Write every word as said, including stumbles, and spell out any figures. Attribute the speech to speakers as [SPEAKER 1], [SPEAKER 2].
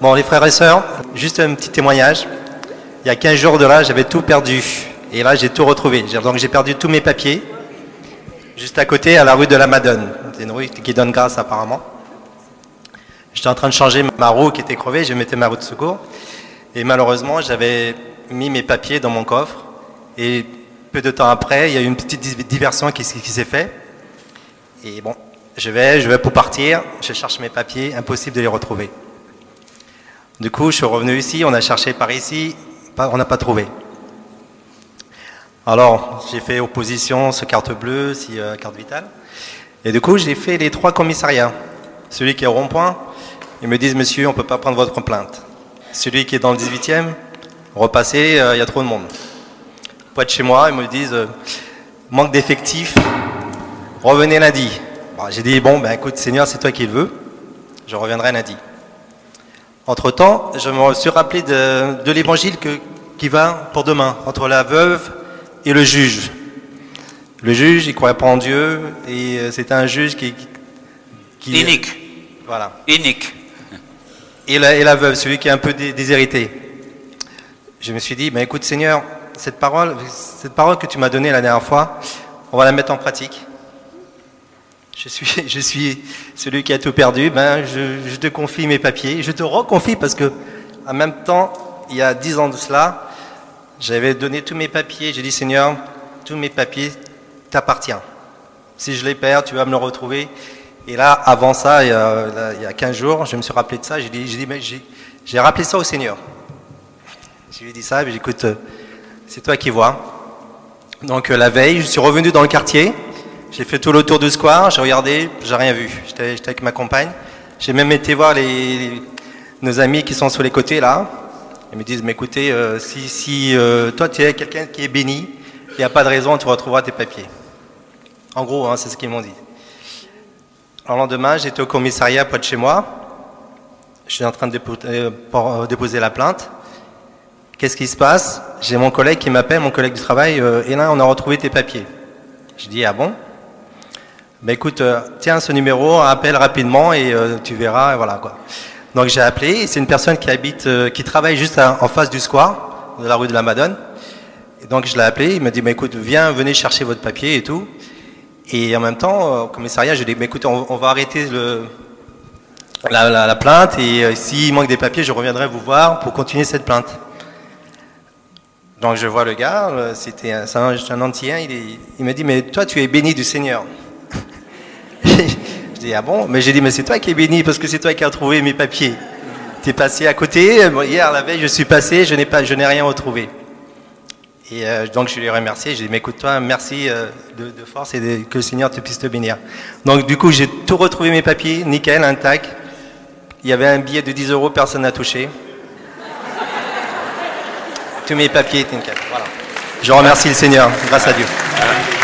[SPEAKER 1] Bon, les frères et sœurs, juste un petit témoignage. Il y a quinze jours de là, j'avais tout perdu. Et là, j'ai tout retrouvé. Donc, j'ai perdu tous mes papiers. Juste à côté, à la rue de la Madone. C'est une rue qui donne grâce, apparemment. J'étais en train de changer ma roue qui était crevée. Je mettais ma roue de secours. Et malheureusement, j'avais mis mes papiers dans mon coffre. Et peu de temps après, il y a eu une petite diversion qui, qui s'est faite. Et bon, je vais, je vais pour partir. Je cherche mes papiers. Impossible de les retrouver. Du coup, je suis revenu ici, on a cherché par ici, on n'a pas trouvé. Alors, j'ai fait opposition, ce carte bleue, si euh, carte vitale. Et du coup, j'ai fait les trois commissariats. Celui qui est au rond-point, ils me disent, monsieur, on ne peut pas prendre votre plainte. Celui qui est dans le dix-huitième, repassez, euh, il y a trop de monde. Près de chez moi, ils me disent, euh, manque d'effectifs, revenez lundi. Bon, j'ai dit, bon, ben écoute, Seigneur, c'est toi qui le veux, je reviendrai lundi. Entre-temps, je me suis rappelé de, de l'évangile que, qui va pour demain, entre la veuve et le juge. Le juge, il ne croyait pas en Dieu, et c'était un juge qui... qui
[SPEAKER 2] Inique.
[SPEAKER 1] Voilà.
[SPEAKER 2] Inique.
[SPEAKER 1] Et la, et la veuve, celui qui est un peu dé, déshérité. Je me suis dit, ben écoute Seigneur, cette parole, cette parole que tu m'as donnée la dernière fois, on va la mettre en pratique. Je suis, je suis celui qui a tout perdu, ben je, je te confie mes papiers, je te reconfie parce que en même temps, il y a dix ans de cela, j'avais donné tous mes papiers, j'ai dit Seigneur, tous mes papiers t'appartiennent. Si je les perds, tu vas me le retrouver. Et là, avant ça, il y a, il y a quinze jours, je me suis rappelé de ça, j'ai dit, j'ai dit, mais j'ai, j'ai rappelé ça au Seigneur. Je lui ai dit ça, et j'ai dit, écoute, c'est toi qui vois. Donc la veille, je suis revenu dans le quartier. J'ai fait tout le tour du square, j'ai regardé, j'ai rien vu. J'étais, j'étais avec ma compagne. J'ai même été voir les, les, nos amis qui sont sur les côtés là. Ils me disent, mais écoutez, euh, si, si euh, toi tu es quelqu'un qui est béni, il n'y a pas de raison, tu retrouveras tes papiers. En gros, hein, c'est ce qu'ils m'ont dit. Alors, le lendemain, j'étais au commissariat près de chez moi. Je suis en train de déposer, euh, déposer la plainte. Qu'est-ce qui se passe? J'ai mon collègue qui m'appelle, mon collègue du travail, euh, et là, on a retrouvé tes papiers. Je dis, ah bon? Ben écoute, euh, tiens ce numéro, appelle rapidement et euh, tu verras, et voilà quoi. Donc j'ai appelé, et c'est une personne qui habite, euh, qui travaille juste à, en face du square, de la rue de la Madone. Et donc je l'ai appelé, il m'a dit, ben écoute, viens, venez chercher votre papier et tout. Et en même temps, euh, au commissariat, je lui ai dit, ben écoute, on, on va arrêter le, la, la, la plainte, et euh, s'il manque des papiers, je reviendrai vous voir pour continuer cette plainte. Donc je vois le gars, euh, c'était un, un, un Antillien, il, est, il me dit, mais toi tu es béni du Seigneur. Je dis, ah bon? Mais j'ai dit, mais c'est toi qui es béni parce que c'est toi qui as trouvé mes papiers. Tu es passé à côté, hier, la veille, je suis passé, je n'ai pas, je n'ai rien retrouvé. Et euh, donc, je lui ai remercié, j'ai dit, mais écoute, toi, merci euh, de, de force et de, que le Seigneur te puisse te bénir. Donc, du coup, j'ai tout retrouvé mes papiers, nickel, intact. Il y avait un billet de dix euros, personne n'a touché. Tous mes papiers étaient nickel. Voilà. Je remercie le Seigneur, grâce à Dieu.